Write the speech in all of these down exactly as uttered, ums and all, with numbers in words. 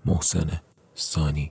محسن سانی.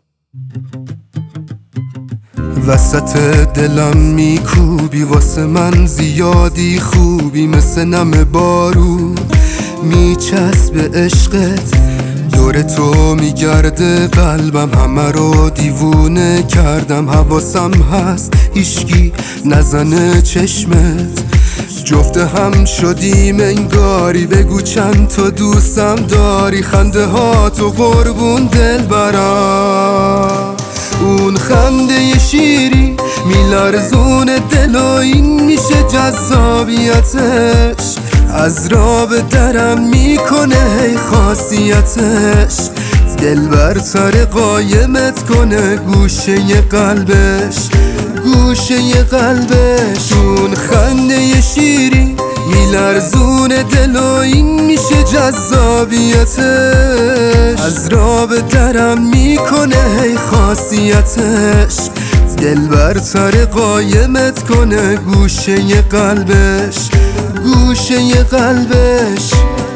وسط دلم میکوبی واسه من زیادی خوبی، مثل نم بارون میچسب عشقت، دور تو میگرده قلبم، همه رو دیوونه کردم، حواسم هست هیشکی نزنه چشمت، جفت هم شدیم انگاری، بگو چند تا دوستم داری، خنده ها تو قربون دل برم، اون خنده شیری میلرزون دل و این میشه جذابیتش، از راب درم میکنه هی خاصیتش، دل بر سر قایمت کنه گوشه قلبش، گوشه قلبش، اون خنده شیری میلرزون دل و این میشه جذابیتش، از راب درم میکنه هی خاصیتش، دل بر سر قایمت کنه گوشه قلبش، گوشه قلبش.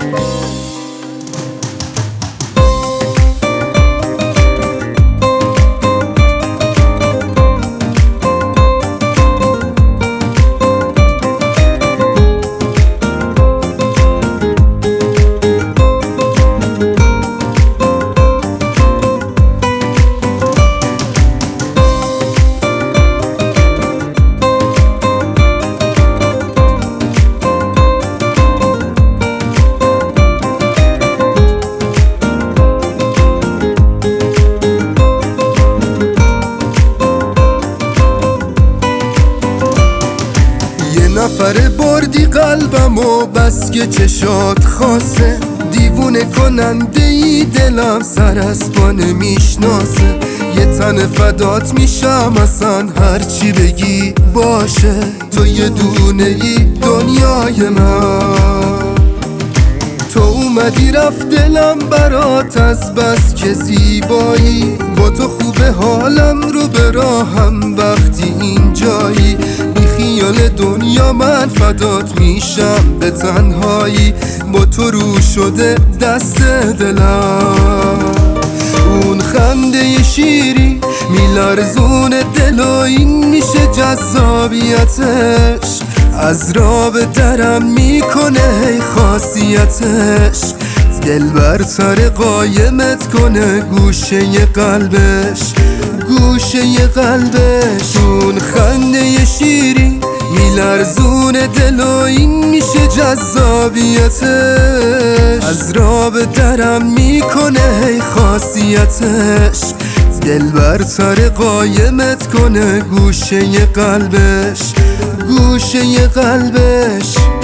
نفر بردی قلبم و بس که چشات خاصه، دیوونه کننده ای دلم سر از پا نمیشناسه، یه تن فدات میشم اصلا هرچی بگی باشه، تو یه دونه ای دنیای من، تو اومدی رفت دلم برات از بس که زیبایی، با تو خوبه حالم رو به راهم وقتی اینجایی، بی خیال دنیا من فدات میشم به تنهایی، با تو رو شده دست دلم، اون خنده شیری میلرزون دل و این میشه جذابیتش، از راب درم میکنه هی خاصیتش، دل بر سر قایمت کنه گوشه قلبش، گوشه قلبش، اون خنده شیری میلرزون دل و این میشه جذابیتش، از راب درم میکنه هی خاصیتش، دل بر سر قایمت کنه گوشه قلبش، گوشه قلبش.